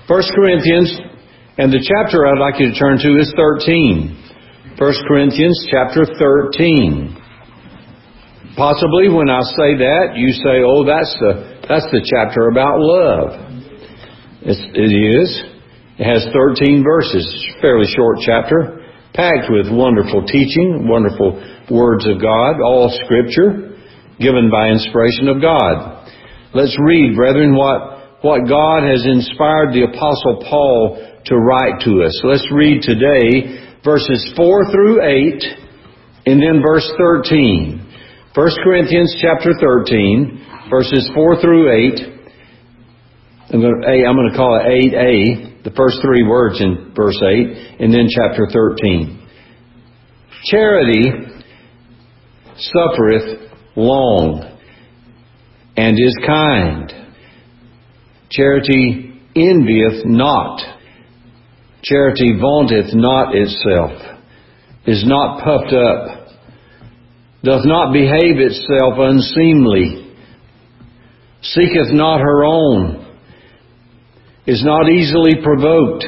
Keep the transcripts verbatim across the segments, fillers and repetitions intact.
First Corinthians, and the chapter I'd like you to turn to is thirteen. First Corinthians chapter thirteen. Possibly when I say that, you say, oh, that's the, that's the chapter about love. It's, it is. It has thirteen verses. It's a fairly short chapter, packed with wonderful teaching, wonderful words of God, all Scripture, given by inspiration of God. Let's read, brethren, what, what God has inspired the Apostle Paul to write to us. Let's read today verses four through eight, and then verse thirteen. First Corinthians chapter thirteen, verses four through eight. I'm going to, I'm going to call it eight A. The first three words in verse eight, and then chapter thirteen. Charity suffereth long, and is kind. Charity envieth not. Charity vaunteth not itself, is not puffed up, doth not behave itself unseemly, seeketh not her own, is not easily provoked,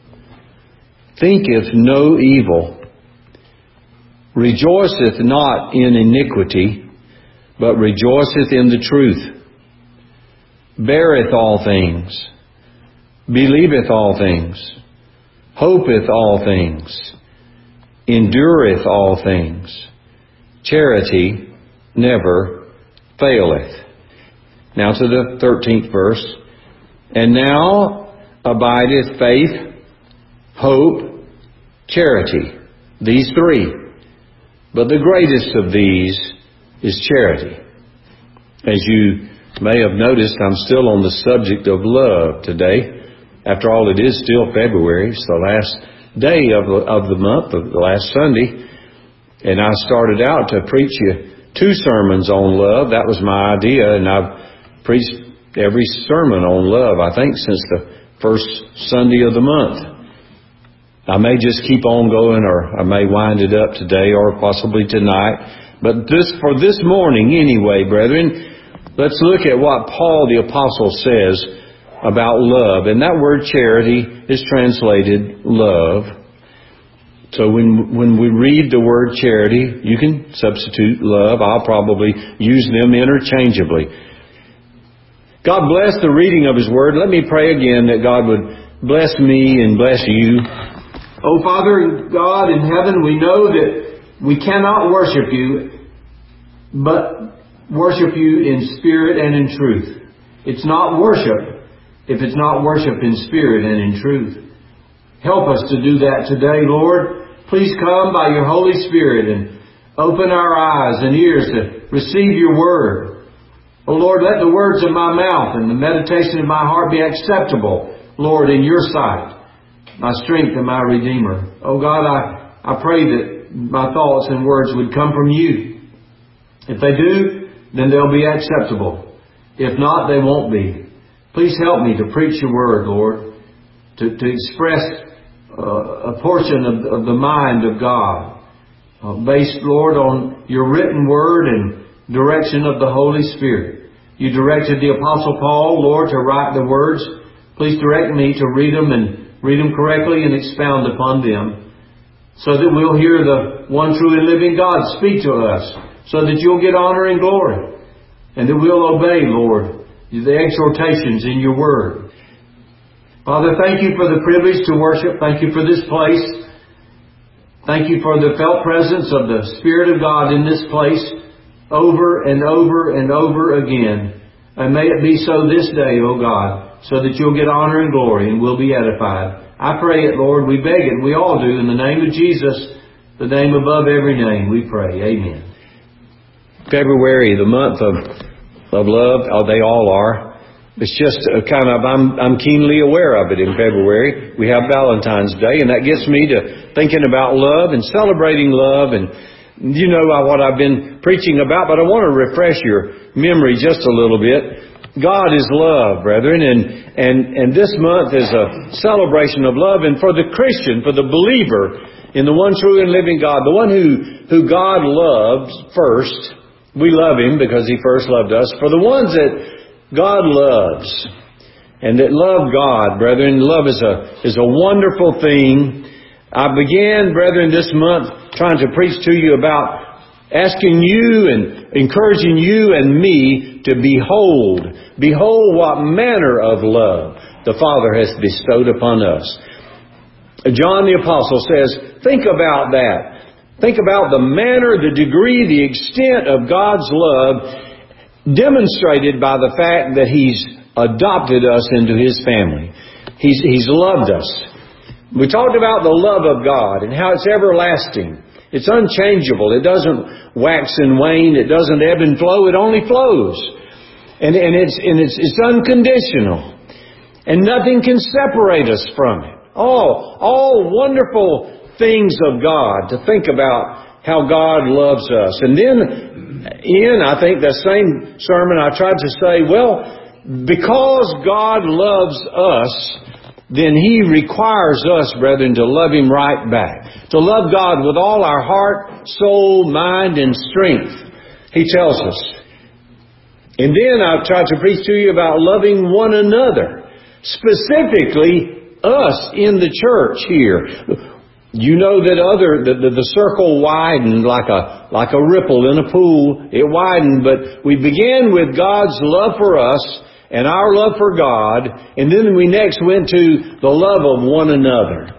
thinketh no evil, rejoiceth not in iniquity, but rejoiceth in the truth, beareth all things, believeth all things, hopeth all things, endureth all things. Charity never faileth. Now to the thirteenth verse. And now abideth faith, hope, charity. These three. But the greatest of these is charity. As you may have noticed, I'm still on the subject of love today. After all, it is still February. It's the last day of the, of the month, of the last Sunday. And I started out to preach you two sermons on love. That was my idea, and I've preached every sermon on love, I think, since the first Sunday of the month. I may just keep on going, or I may wind it up today, or possibly tonight. But this, for this morning anyway, brethren, let's look at what Paul the Apostle says about love. And that word charity is translated love. So when when we read the word charity, you can substitute love. I'll probably use them interchangeably. God bless the reading of His Word. Let me pray again that God would bless me and bless you. Oh, Father God in heaven, we know that we cannot worship You, but worship You in spirit and in truth. It's not worship if it's not worship in spirit and in truth. Help us to do that today, Lord. Please come by Your Holy Spirit and open our eyes and ears to receive Your Word. Oh Lord, let the words of my mouth and the meditation of my heart be acceptable, Lord, in Your sight, my strength and my Redeemer. Oh God, I, I pray that my thoughts and words would come from You. If they do, then they'll be acceptable. If not, they won't be. Please help me to preach Your Word, Lord, to, to express uh, a portion of, of the mind of God, uh, based, Lord, on Your written Word and direction of the Holy Spirit. You directed the Apostle Paul, Lord, to write the words. Please direct me to read them and read them correctly and expound upon them, so that we'll hear the one true and living God speak to us, so that You'll get honor and glory, and that we'll obey, Lord, the exhortations in Your Word. Father, thank You for the privilege to worship. Thank You for this place. Thank You for the felt presence of the Spirit of God in this place, over and over and over again. And may it be so this day, O God, so that You'll get honor and glory and we'll be edified. I pray it, Lord. We beg it. We all do. In the name of Jesus, the name above every name, we pray. Amen. February, the month of, of love, oh, they all are. It's just a kind of, I'm, I'm keenly aware of it in February. We have Valentine's Day, and that gets me to thinking about love and celebrating love. And you know what I've been preaching about, but I want to refresh your memory just a little bit. God is love, brethren, and, and, and this month is a celebration of love. And for the Christian, for the believer in the one true and living God, the one who, who God loves first, we love Him because He first loved us. For the ones that God loves, and that love God, brethren. Love is a, is a wonderful thing. I began, brethren, this month trying to preach to you about asking you and encouraging you and me to behold, behold what manner of love the Father has bestowed upon us. John the Apostle says, think about that. Think about the manner, the degree, the extent of God's love demonstrated by the fact that He's adopted us into His family. He's, He's loved us. We talked about the love of God and how it's everlasting. It's unchangeable. It doesn't wax and wane. It doesn't ebb and flow. It only flows. And, and, it's, and it's, it's unconditional. And nothing can separate us from it. All, all wonderful things of God, to think about how God loves us. And then in, I think, that same sermon I tried to say, well, because God loves us, then He requires us, brethren, to love Him right back. To love God with all our heart, soul, mind, and strength. He tells us. And then I've tried to preach to you about loving one another. Specifically, us in the church here. You know that other the, the, the circle widened like a like a ripple in a pool. It widened, but we began with God's love for us and our love for God, and then we next went to the love of one another.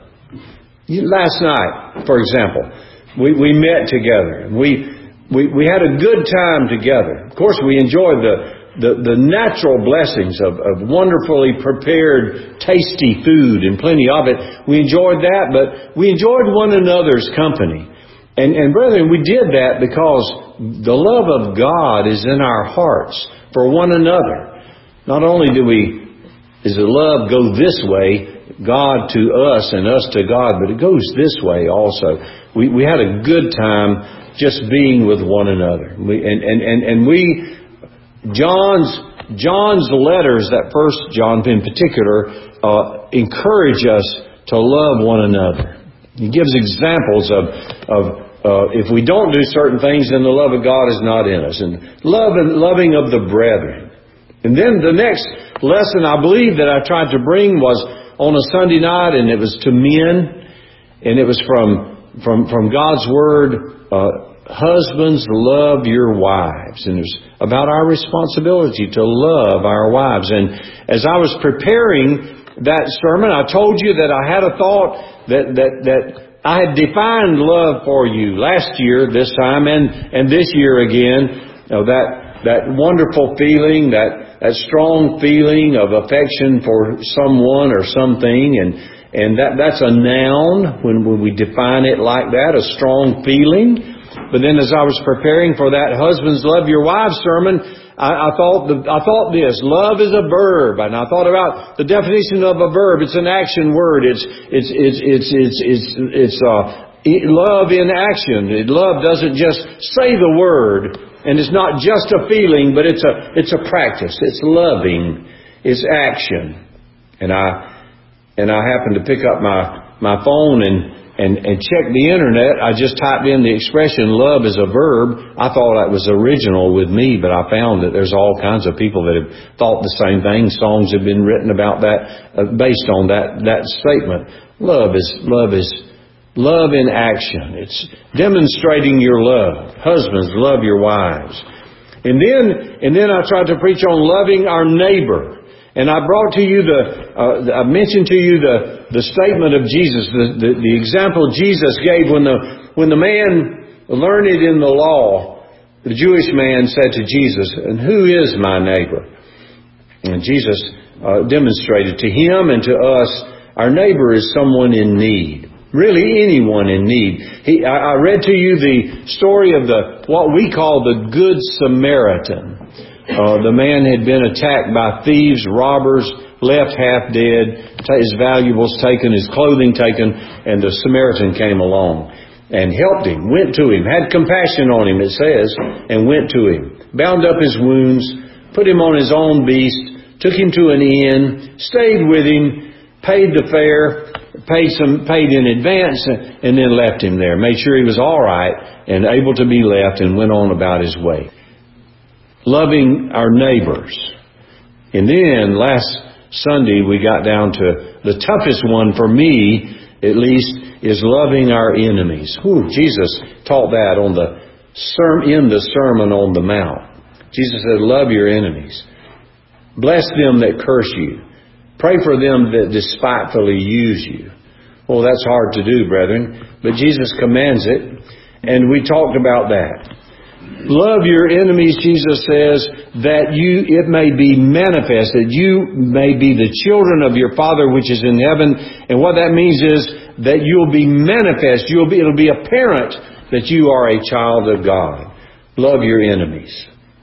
Last night, for example, we, we met together. We, we we had a good time together. Of course, we enjoyed the The, the natural blessings of, of wonderfully prepared, tasty food and plenty of it. We enjoyed that, but we enjoyed one another's company. And, and brethren, we did that because the love of God is in our hearts for one another. Not only do we, does the love go this way, God to us and us to God, but it goes this way also. We, we had a good time just being with one another. We, and, and, and, and we... John's John's letters, that first John in particular, uh, encourage us to love one another. He gives examples of of uh, if we don't do certain things, then the love of God is not in us, and love and loving of the brethren. And then the next lesson I believe that I tried to bring was on a Sunday night, and it was to men, and it was from from from God's Word. Uh, Husbands, love your wives. And it's about our responsibility to love our wives. And as I was preparing that sermon, I told you that I had a thought that that, that I had defined love for you last year, this time, and, and this year again. You know, that that wonderful feeling, that, that strong feeling of affection for someone or something. And, and that that's a noun when, when we define it like that, a strong feeling. But then as I was preparing for that Husbands Love Your Wives sermon, I, I thought the, I thought this, love is a verb. And I thought about the definition of a verb. It's an action word. It's, it's, it's, it's, it's, it's, it's uh, love in action. Love doesn't just say the word, and it's not just a feeling, but it's a, it's a practice. It's loving. It's action. And I, and I happened to pick up my, my phone and, And, and check the internet. I just typed in the expression love as a verb. I thought that was original with me, but I found that there's all kinds of people that have thought the same thing. Songs have been written about that, uh, based on that, that statement. Love is, love is, love in action. It's demonstrating your love. Husbands, love your wives. And then, and then I tried to preach on loving our neighbor. And I brought to you the, uh, I mentioned to you the, the statement of Jesus, the, the, the example Jesus gave when the, when the man learned in the law, the Jewish man said to Jesus, "And who is my neighbor?" And Jesus uh, demonstrated to him and to us, our neighbor is someone in need. Really anyone in need. He, I, I read to you the story of the, what we call the Good Samaritan. Uh, the man had been attacked by thieves, robbers, left half dead, his valuables taken, his clothing taken, and the Samaritan came along and helped him, went to him, had compassion on him, it says, and went to him, bound up his wounds, put him on his own beast, took him to an inn, stayed with him, paid the fare, paid some, paid in advance, and then left him there, made sure he was all right and able to be left, and went on about his way. Loving our neighbors. And then last Sunday we got down to the toughest one for me, at least, is loving our enemies. Whew, Jesus taught that on the sermon, in the Sermon on the Mount. Jesus said, love your enemies. Bless them that curse you. Pray for them that despitefully use you. Well, that's hard to do, brethren, but Jesus commands it, and we talked about that. Love your enemies, Jesus says, that you it may be manifest, that you may be the children of your Father which is in heaven. And what that means is that you'll be manifest. You'll be it'll be apparent that you are a child of God. Love your enemies.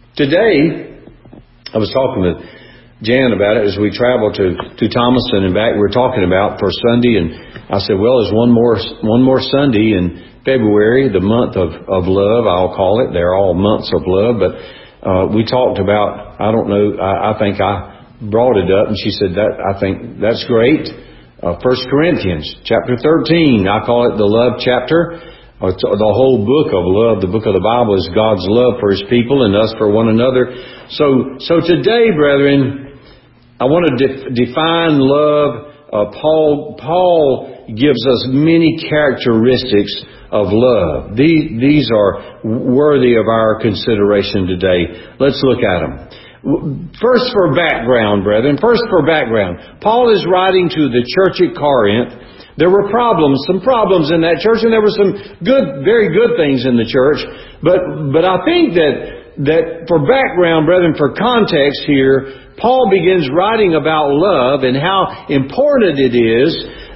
Today, I was talking with Jan about it as we traveled to, to Thomaston and back. We were talking about for Sunday, and I said, well, there's one more one more Sunday in February, the month of, of love, I'll call it. They're all months of love, but uh, we talked about, I don't know, I, I think I brought it up, and she said, that I think that's great. Uh, First Corinthians chapter thirteen, I call it the love chapter. Uh, the whole book of love, the book of the Bible, is God's love for His people and us for one another. So, so today, brethren, I want to de- define love. Uh, Paul, Paul gives us many characteristics of love. These, these are worthy of our consideration today. Let's look at them. First for background, brethren. First for background. Paul is writing to the church at Corinth. There were problems, some problems in that church, and there were some good, very good things in the church. But, but I think that, that for background, brethren, for context here, Paul begins writing about love and how important it is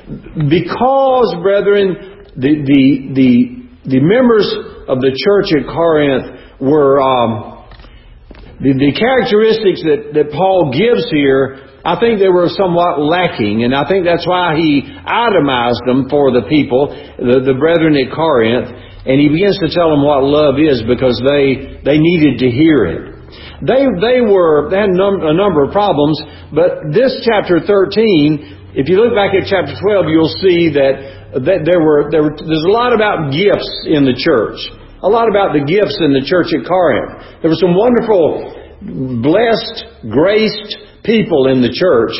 because, brethren, the, the, the, the members of the church at Corinth were, um, the, the characteristics that, that Paul gives here, I think they were somewhat lacking, and I think that's why he itemized them for the people, the, the brethren at Corinth, and he begins to tell them what love is because they, they needed to hear it. They, they were, they had a number, a number of problems, but this chapter thirteen, if you look back at chapter twelve, you'll see that, that there were, there were, there's a lot about gifts in the church. A lot about the gifts in the church at Corinth. There were some wonderful, blessed, graced people in the church,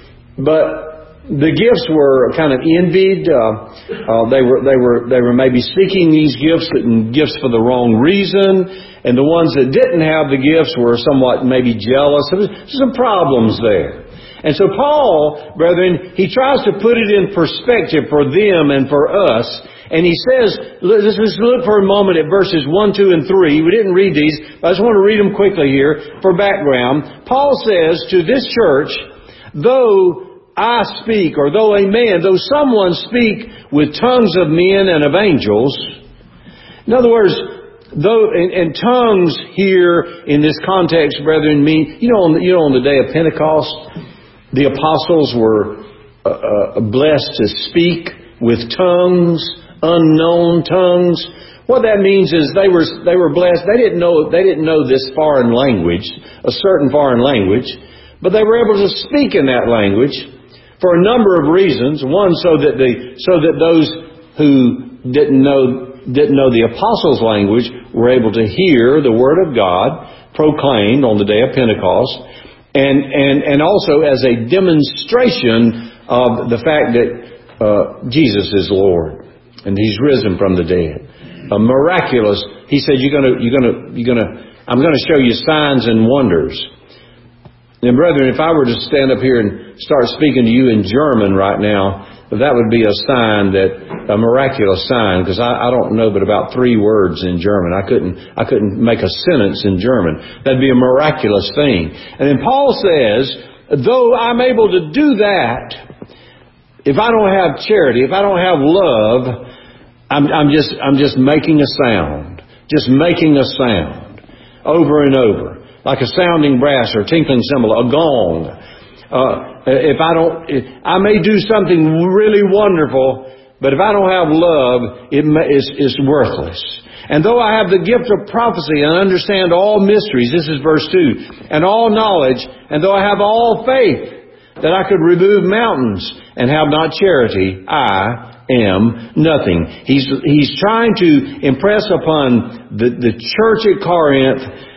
but the gifts were kind of envied. Uh, uh, they were they were they were maybe seeking these gifts and gifts for the wrong reason, and the ones that didn't have the gifts were somewhat maybe jealous. There was some problems there. And so Paul, brethren, he tries to put it in perspective for them and for us. And he says, let's just look for a moment at verses one, two, and three. We didn't read these, but I just want to read them quickly here for background. Paul says to this church, though I speak, or though a man, though someone speak with tongues of men and of angels. In other words, though, and, and tongues here in this context, brethren, mean, you know, on the, you know, on the day of Pentecost, the apostles were uh, uh, blessed to speak with tongues, unknown tongues. What that means is they were they were blessed. They didn't know they didn't know this foreign language, a certain foreign language, but they were able to speak in that language for a number of reasons. One, so that the so that those who didn't know didn't know the apostles' language were able to hear the word of God proclaimed on the day of Pentecost, and and and also as a demonstration of the fact that uh, Jesus is Lord. And He's risen from the dead. A miraculous. He said, "You're gonna, you're gonna, you're gonna. I'm going to show you signs and wonders." And brethren, if I were to stand up here and start speaking to you in German right now, that would be a sign that a miraculous sign, because I, I don't know but about three words in German. I couldn't, I couldn't make a sentence in German. That'd be a miraculous thing. And then Paul says, though I'm able to do that, if I don't have charity, if I don't have love, I'm, I'm just I'm just making a sound, just making a sound over and over, like a sounding brass or tinkling cymbal, a gong. Uh, if I don't, if, I may do something really wonderful, but if I don't have love, it may, it's, it's worthless. And though I have the gift of prophecy and understand all mysteries, this is verse two, and all knowledge, and though I have all faith, that I could remove mountains and have not charity, I am nothing. He's, he's trying to impress upon the, the church at Corinth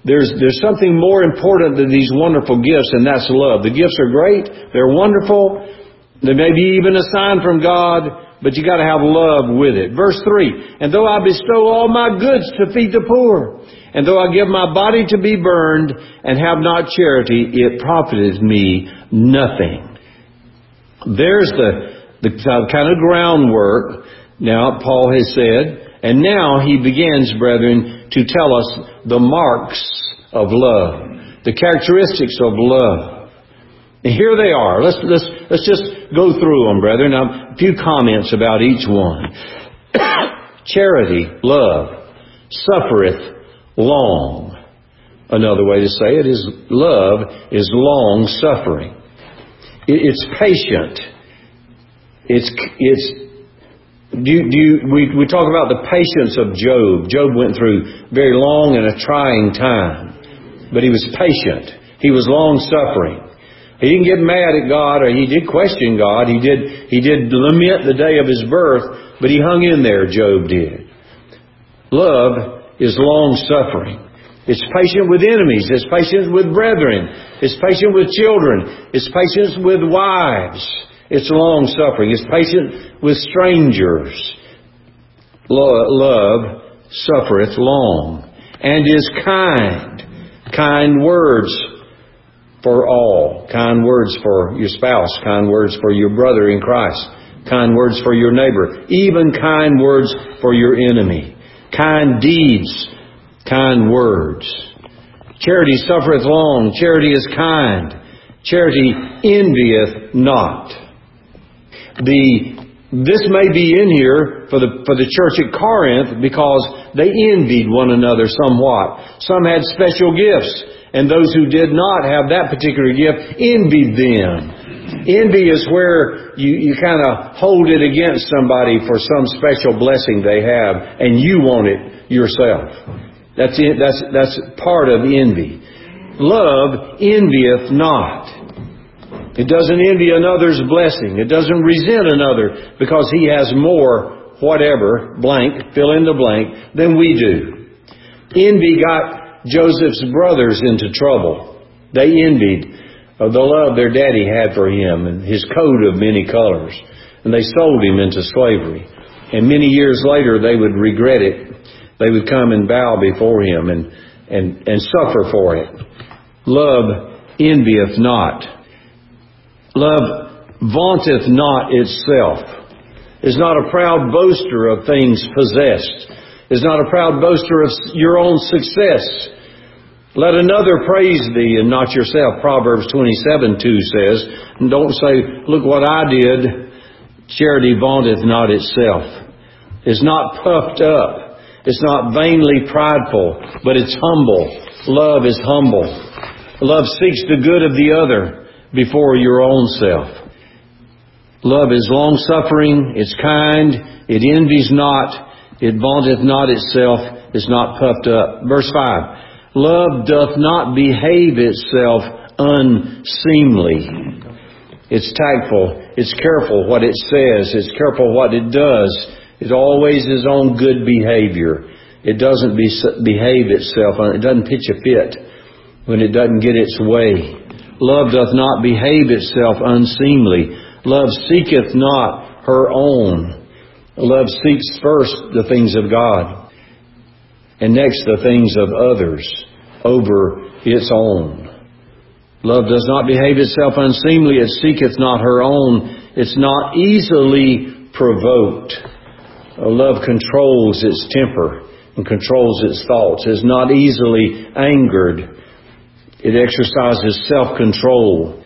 there's, there's something more important than these wonderful gifts, and that's love. The gifts are great. They're wonderful. They may be even a sign from God, but you got to have love with it. Verse three, and though I bestow all my goods to feed the poor, and though I give my body to be burned and have not charity, it profiteth me nothing. There's the, the kind of groundwork. Now, Paul has said, and now he begins, brethren, to tell us the marks of love, the characteristics of love. And here they are. Let's, let's, let's just go through them, brethren. Now, a few comments about each one. Charity, love, suffereth long. Another way to say it is love is long suffering. It's patient. It's, it's, Do you, do you, we, we talk about the patience of Job. Job went through very long and a trying time. But he was patient. He was long-suffering. He didn't get mad at God, or he did question God. He did, he did lament the day of his birth, but he hung in there, Job did. Love is long-suffering. It's patient with enemies. It's patient with brethren. It's patient with children. It's patient with wives. It's long-suffering. It's patient with strangers. Love suffereth long, and is kind. Kind words for all. Kind words for your spouse. Kind words for your brother in Christ. Kind words for your neighbor. Even kind words for your enemy. Kind deeds. Kind words. Charity suffereth long. Charity is kind. Charity envieth not. The this may be in here for the for the church at Corinth because they envied one another somewhat. Some had special gifts, and those who did not have that particular gift envied them. Envy is where you, you kind of hold it against somebody for some special blessing they have, and you want it yourself. That's it. That's that's part of envy. Love envieth not. It doesn't envy another's blessing. It doesn't resent another because he has more, whatever, blank, fill in the blank, than we do. Envy got Joseph's brothers into trouble. They envied the love their daddy had for him and his coat of many colors. And they sold him into slavery. And many years later, they would regret it. They would come and bow before him and, and, and suffer for it. Love envieth not. Love vaunteth not itself, is not a proud boaster of things possessed, is not a proud boaster of your own success. Let another praise thee and not yourself. Proverbs twenty-seven two says, and don't say, look what I did. Charity vaunteth not itself, is not puffed up, it's not vainly prideful, but it's humble. Love is humble. Love seeks the good of the other before your own self. Love is long-suffering, it's kind, it envies not, it vaunteth not itself, is not puffed up. Verse five, love doth not behave itself unseemly. It's tactful, it's careful what it says, it's careful what it does. It always is on good behavior. It doesn't be, behave itself, it doesn't pitch a fit when it doesn't get its way. Love doth not behave itself unseemly. Love seeketh not her own. Love seeks first the things of God, and next the things of others over its own. Love does not behave itself unseemly. It seeketh not her own. It's not easily provoked. Love controls its temper and controls its thoughts. It's not easily angered. It exercises self-control.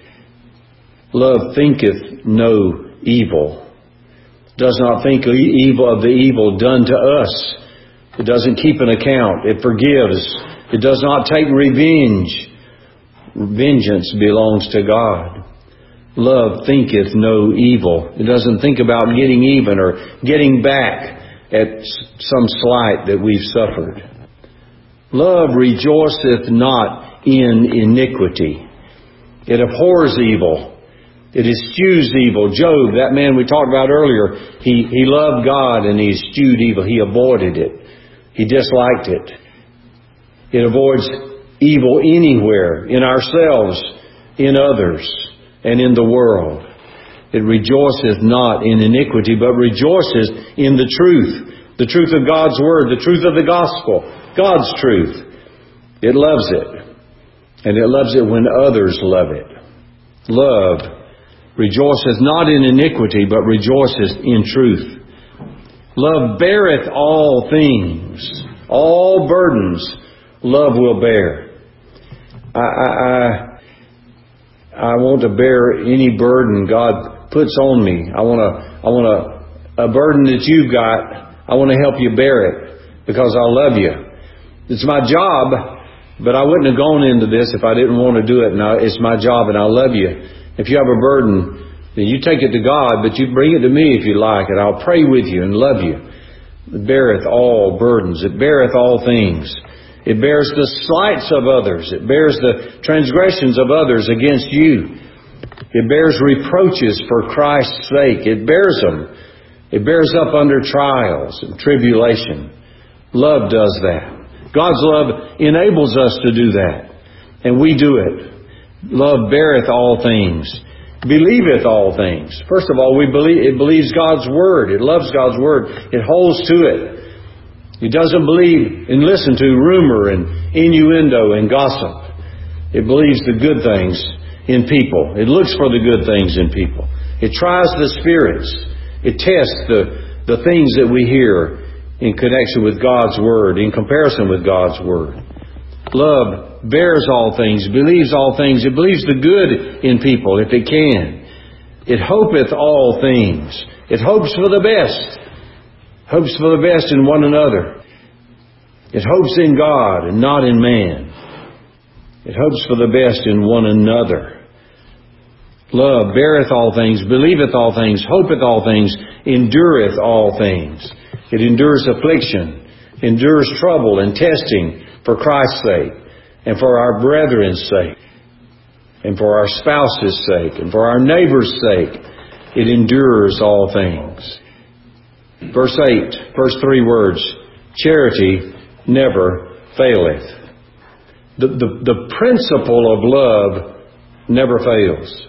Love thinketh no evil. Does not think evil of the evil done to us. It doesn't keep an account. It forgives. It does not take revenge. Vengeance belongs to God. Love thinketh no evil. It doesn't think about getting even or getting back at some slight that we've suffered. Love rejoiceth not in iniquity. It abhors evil. It eschews evil. Job, that man we talked about earlier, he, he loved God and he eschewed evil. He avoided it. He disliked it. It avoids evil anywhere, in ourselves, in others, and in the world. It rejoiceth not in iniquity, but rejoices in the truth. The truth of God's Word, the truth of the gospel, God's truth. It loves it. And it loves it when others love it. Love rejoiceth not in iniquity, but rejoiceth in truth. Love beareth all things, all burdens love will bear. I, I, I, I want to bear any burden God puts on me. I want to, I want a, a burden that you've got. I want to help you bear it because I love you. It's my job. But I wouldn't have gone into this if I didn't want to do it. Now it's my job and I love you. If you have a burden, then you take it to God, but you bring it to me if you like, and I'll pray with you and love you. It beareth all burdens. It beareth all things. It bears the slights of others. It bears the transgressions of others against you. It bears reproaches for Christ's sake. It bears them. It bears up under trials and tribulation. Love does that. God's love enables us to do that. And we do it. Love beareth all things. Believeth all things. First of all, we believe it believes God's Word. It loves God's Word. It holds to it. It doesn't believe and listen to rumor and innuendo and gossip. It believes the good things in people. It looks for the good things in people. It tries the spirits. It tests the, the things that we hear in connection with God's Word, in comparison with God's Word. Love bears all things, believes all things. It believes the good in people if it can. It hopeth all things. It hopes for the best. Hopes for the best in one another. It hopes in God and not in man. It hopes for the best in one another. Love beareth all things, believeth all things, hopeth all things, endureth all things. It endures affliction, endures trouble and testing for Christ's sake, and for our brethren's sake, and for our spouse's sake, and for our neighbor's sake. It endures all things. Verse eight, first three words, charity never faileth. The, the, the principle of love never fails.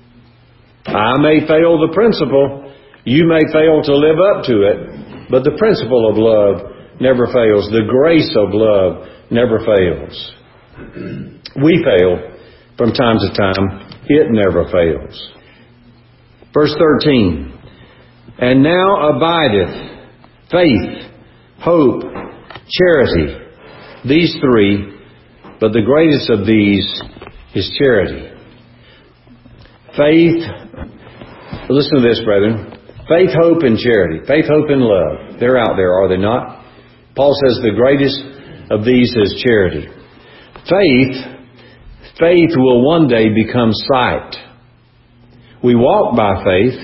I may fail the principle, you may fail to live up to it, but the principle of love never fails. The grace of love never fails. We fail from time to time. It never fails. Verse thirteen. And now abideth faith, hope, charity. These three, but the greatest of these is charity. Faith, listen to this, brethren. Faith, hope, and charity. Faith, hope, and love. They're out there, are they not? Paul says the greatest of these is charity. Faith, faith will one day become sight. We walk by faith,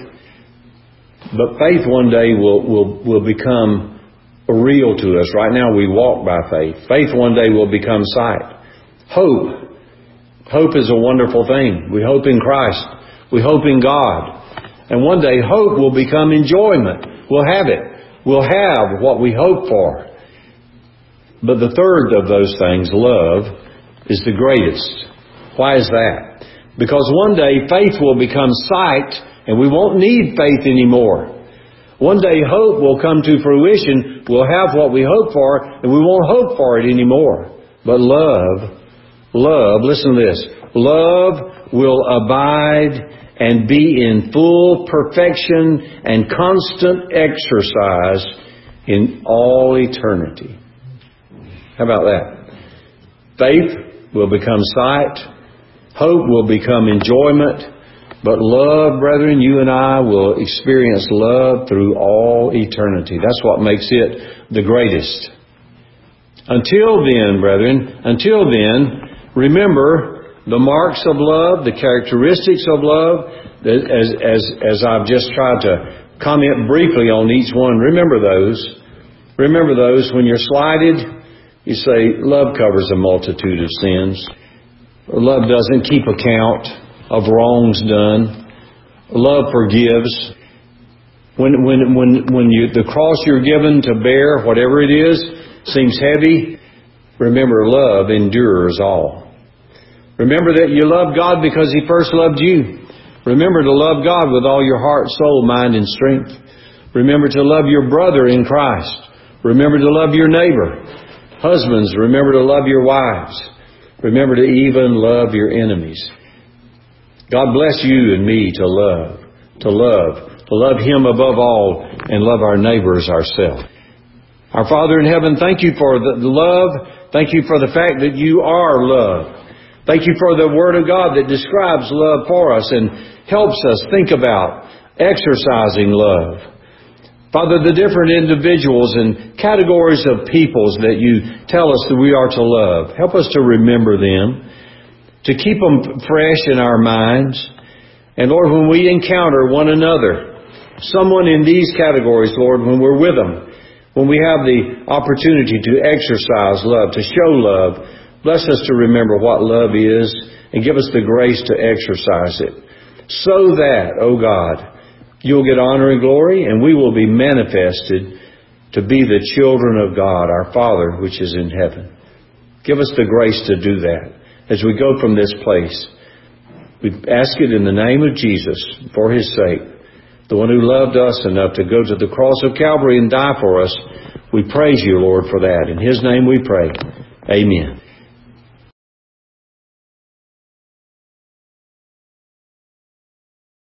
but faith one day will, will, will become real to us. Right now we walk by faith. Faith one day will become sight. Hope. Hope is a wonderful thing. We hope in Christ. We hope in God. And one day hope will become enjoyment. We'll have it. We'll have what we hope for. But the third of those things, love, is the greatest. Why is that? Because one day faith will become sight and we won't need faith anymore. One day hope will come to fruition. We'll have what we hope for and we won't hope for it anymore. But love, love, listen to this. Love will abide and be in full perfection and constant exercise in all eternity. How about that? Faith will become sight. Hope will become enjoyment. But love, brethren, you and I will experience love through all eternity. That's what makes it the greatest. Until then, brethren, until then, remember the marks of love, the characteristics of love, as, as, as I've just tried to comment briefly on each one. Remember those. Remember those. When you're slighted, you say, love covers a multitude of sins. Love doesn't keep account of wrongs done. Love forgives. When, when, when, when you, the cross you're given to bear, whatever it is, seems heavy, Remember, love endures all. Remember that you love God because He first loved you. Remember to love God with all your heart, soul, mind, and strength. Remember to love your brother in Christ. Remember to love your neighbor. Husbands, remember to love your wives. Remember to even love your enemies. God bless you and me to love, to love, to love Him above all and love our neighbors ourselves. Our Father in heaven, thank you for the love. Thank you for the fact that you are love. Thank you for the Word of God that describes love for us and helps us think about exercising love. Father, the different individuals and categories of peoples that you tell us that we are to love, help us to remember them, to keep them fresh in our minds. And Lord, when we encounter one another, someone in these categories, Lord, when we're with them, when we have the opportunity to exercise love, to show love, bless us to remember what love is and give us the grace to exercise it. So that, oh God, you'll get honor and glory and we will be manifested to be the children of God, our Father which is in heaven. Give us the grace to do that as we go from this place. We ask it in the name of Jesus for His sake. The one who loved us enough to go to the cross of Calvary and die for us. We praise you, Lord, for that. In His name we pray. Amen.